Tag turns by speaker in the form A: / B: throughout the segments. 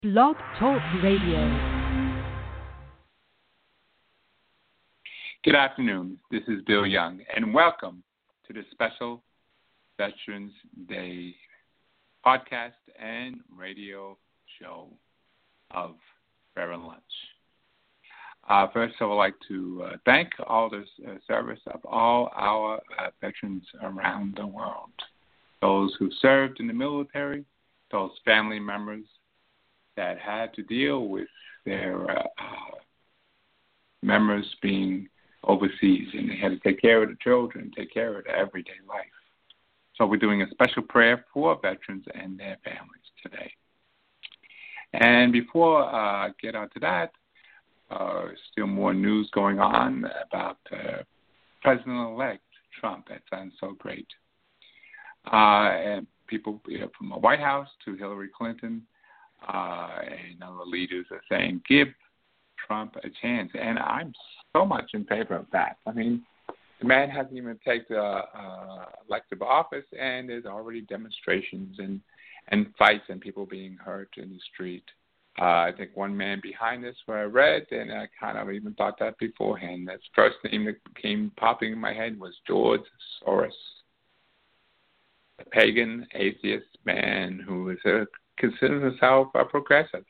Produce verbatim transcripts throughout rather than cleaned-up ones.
A: Blog Talk Radio.
B: Good afternoon. This is Bill Young, and welcome to the special Veterans Day podcast and radio show of Fair and Lunch. Uh, first, I would like to uh, thank all the uh, service of all our uh, veterans around the world, those who served in the military, those family members that had to deal with their uh, uh, members being overseas, and they had to take care of the children, take care of their everyday life. So we're doing a special prayer for veterans and their families today. And before I uh, get on to that, uh, still more news going on about uh, President-elect Trump. That sounds so great. Uh, and people, you know, from the White House to Hillary Clinton, Uh, and other leaders are saying, give Trump a chance. And I'm so much in favor of that. I mean, the man hasn't even taken uh, uh, elective office, and there's already demonstrations and, and fights and people being hurt in the street. Uh, I think one man behind this, where I read, and I kind of even thought that beforehand. That's the first name that came popping in my head was George Soros, a pagan atheist man who is a considers himself a progressive,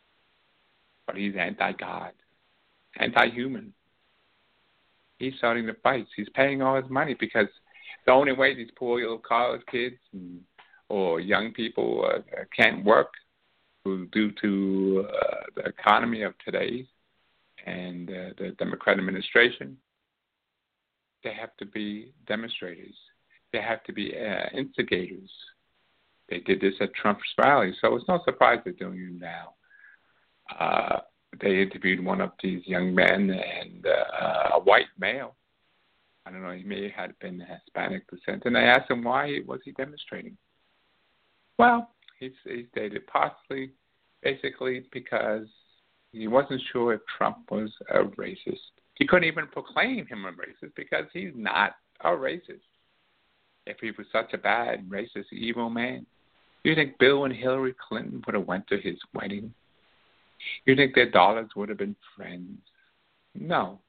B: but he's anti-God, anti-human. He's starting the fights. He's paying all his money because the only way these poor little college kids and, or young people uh, can't work due to uh, the economy of today and uh, the Democrat administration, they have to be demonstrators. They have to be uh, instigators. They did this at Trump's rally, so it's no surprise they're doing it now. Uh, they interviewed one of these young men and uh, a white male. I don't know, he may have been Hispanic descent, and they asked him why was he demonstrating. Well, he, he stated possibly, basically because he wasn't sure if Trump was a racist. He couldn't even proclaim him a racist because he's not a racist. If he was such a bad, racist, evil man, you think Bill and Hillary Clinton would have went to his wedding? You think their daughters would have been friends? No.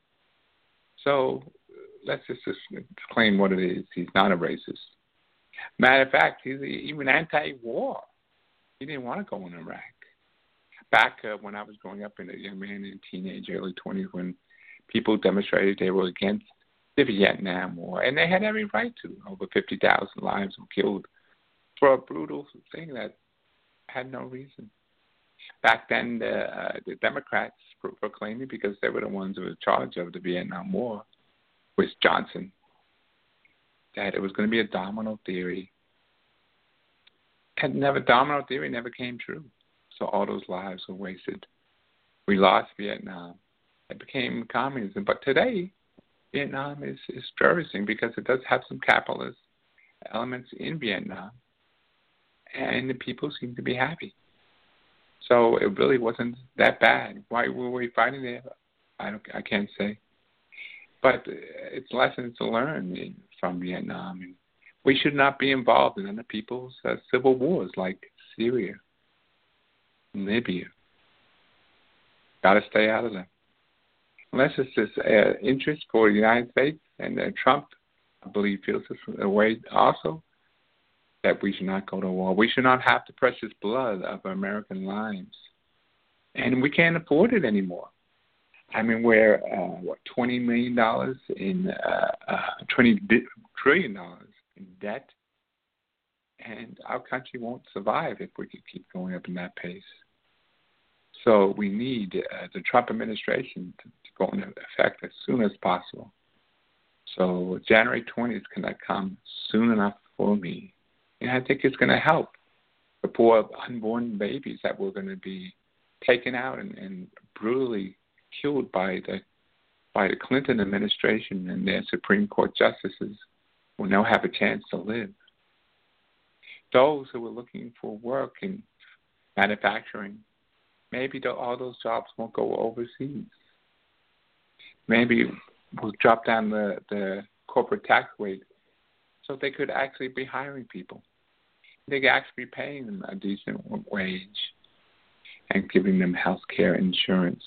B: So let's just, just claim what it is. He's not a racist. Matter of fact, he's even anti-war. He didn't want to go in Iraq. Back uh, when I was growing up in a young man in teenage, early twenties, when people demonstrated they were against the Vietnam War, and they had every right to. Over fifty thousand lives were killed for a brutal thing that had no reason. Back then, the, uh, the Democrats pro- proclaimed it because they were the ones who were in charge of the Vietnam War, was Johnson, that it was going to be a domino theory. And never, domino theory never came true. So all those lives were wasted. We lost Vietnam. It became communism. But today, Vietnam is, is flourishing because it does have some capitalist elements in Vietnam, and the people seem to be happy. So it really wasn't that bad. Why were we fighting there? I don't. I can't say. But it's lessons to learn in, from Vietnam, and we should not be involved in other people's uh, civil wars like Syria, and Libya. Got to stay out of them. Unless it's this uh, interest for the United States, and uh, Trump, I believe, feels this way also, that we should not go to war. We should not have the precious blood of American lives. And we can't afford it anymore. I mean, we're, uh, what, twenty million dollars in, uh, uh, twenty trillion dollars in debt, and our country won't survive if we could keep going up in that pace. So we need uh, the Trump administration to, to go into effect as soon as possible. So January twentieth cannot come soon enough for me. And I think it's going to help the poor unborn babies that were going to be taken out and, and brutally killed by the by the Clinton administration and their Supreme Court justices will now have a chance to live. Those who are looking for work in manufacturing, maybe the, all those jobs won't go overseas. Maybe we'll drop down the, the corporate tax rate so they could actually be hiring people. They could actually be paying them a decent wage. and giving them health care insurance.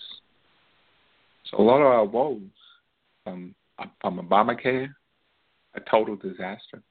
B: So a lot of our woes um, from Obamacare, a total disaster.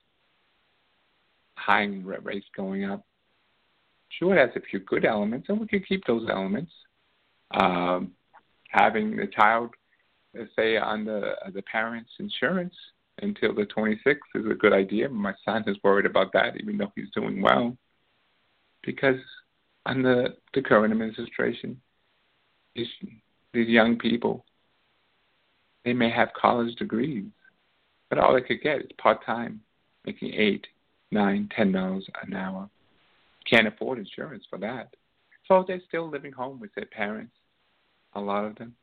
B: Hiring rates going up. Sure, it has a few good elements, and we can keep those elements. Um, having the child, let's say, on the, the parent's insurance until the twenty-sixth is a good idea. My son is worried about that, even though he's doing well, because under the current administration, these, these young people, they may have college degrees, but all they could get is part-time, making eight, nine, ten dollars an hour. Can't afford insurance for that. So they're still living home with their parents, a lot of them.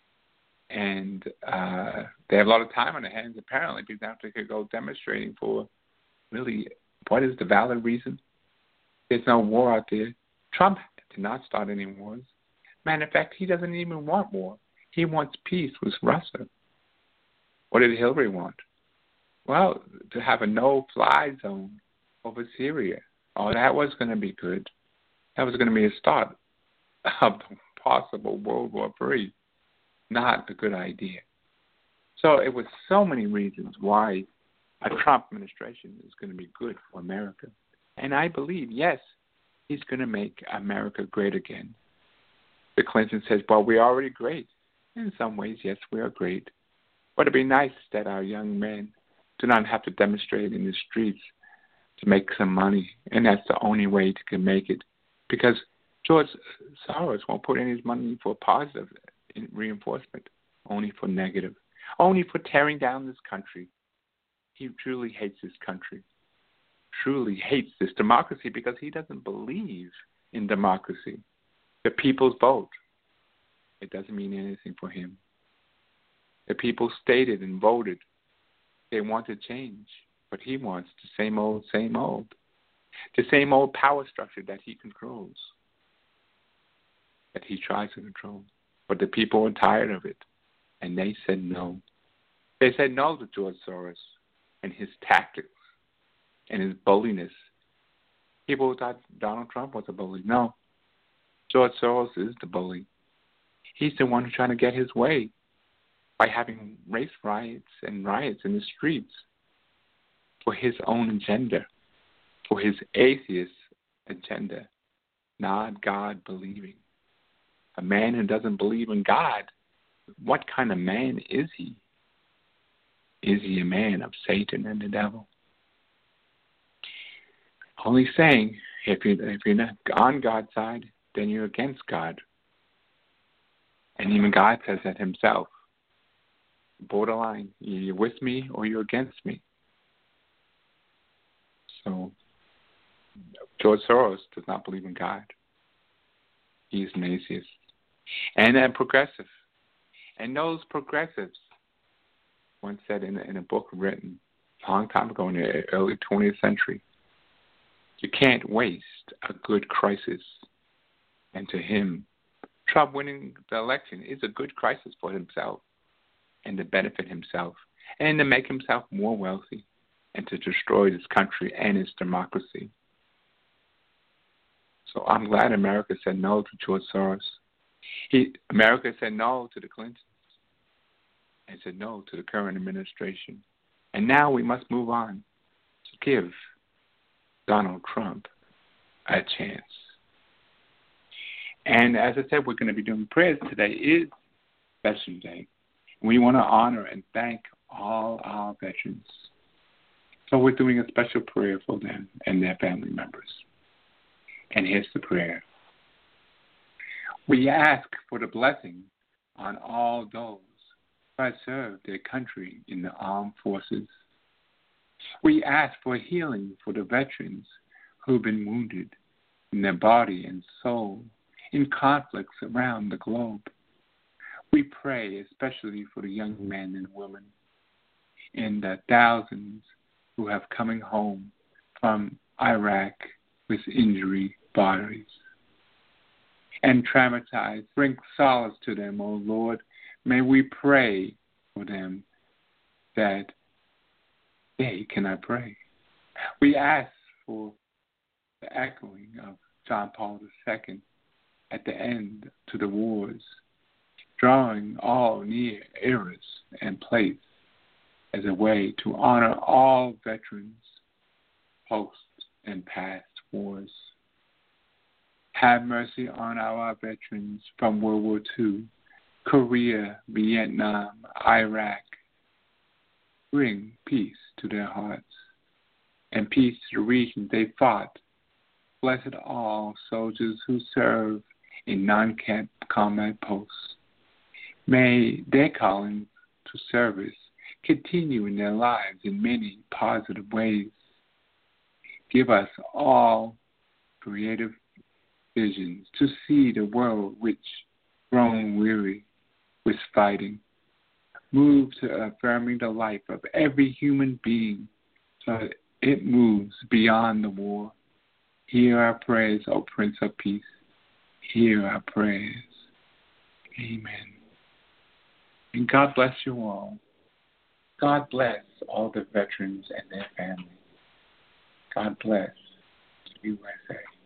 B: And uh, they have a lot of time on their hands, apparently, because now they could go demonstrating for really what is the valid reason. There's no war out there. Trump did not start any wars. Matter of fact, he doesn't even want war. He wants peace with Russia. What did Hillary want? Well, to have a no-fly zone over Syria. Oh, that was going to be good. That was going to be a start of the possible World War Three. Not a good idea. So it was so many reasons why a Trump administration is going to be good for America. And I believe, yes, he's going to make America great again. The Clinton says, well, we're already great. In some ways, yes, we are great. But it'd be nice that our young men do not have to demonstrate in the streets to make some money, and that's the only way to can make it. Because George Soros won't put any money for positive reinforcement, only for negative, only for tearing down this country. He truly hates this country, truly hates this democracy, because he doesn't believe in democracy. The people's vote, it doesn't mean anything for him. The people stated and voted they wanted change, but he wants the same old, same old, the same old power structure that he controls, that he tries to control. But the people are tired of it, and they said no. They said no to George Soros and his tactics and his bulliness. People thought Donald Trump was a bully. No, George Soros is the bully. He's the one who's trying to get his way by having race riots and riots in the streets for his own agenda, for his atheist agenda, not God-believing. A man who doesn't believe in God, what kind of man is he? Is he a man of Satan and the devil? Only saying, if, you, if you're not on God's side, then you're against God. And even God says that himself. Borderline, you're with me or you're against me. So, George Soros does not believe in God. He's an atheist. And a progressive. And those progressives once said in a, in a book written a long time ago in the early twentieth century, you can't waste a good crisis. And to him, Trump winning the election is a good crisis for himself and to benefit himself and to make himself more wealthy and to destroy this country and its democracy. So I'm glad America said no to George Soros. He, America said no to the Clintons and said no to the current administration. And now we must move on to give Donald Trump a chance. And as I said, we're going to be doing prayers. Today is Veterans Day. We want to honor and thank all our veterans. So we're doing a special prayer for them and their family members. And here's the prayer. We ask for the blessing on all those who have served their country in the armed forces. We ask for healing for the veterans who've been wounded in their body and soul in conflicts around the globe. We pray especially for the young men and women and the thousands who have coming home from Iraq with injury bodies and traumatized. Bring solace to them, O Lord. May we pray for them that they cannot pray. We ask for the echoing of John Paul the Second at the end to the wars, drawing all near eras and place as a way to honor all veterans, post and past wars. Have mercy on our veterans from World War Two, Korea, Vietnam, Iraq. Bring peace to their hearts and peace to the region they fought. Blessed all soldiers who serve in non-combat posts. May their calling to service continue in their lives in many positive ways. Give us all creative visions to see the world which, grown weary with fighting, move to affirming the life of every human being so that it moves beyond the war. Hear our prayers, O Prince of Peace. Hear our prayers. Amen. And God bless you all. God bless all the veterans and their families. God bless the U S A.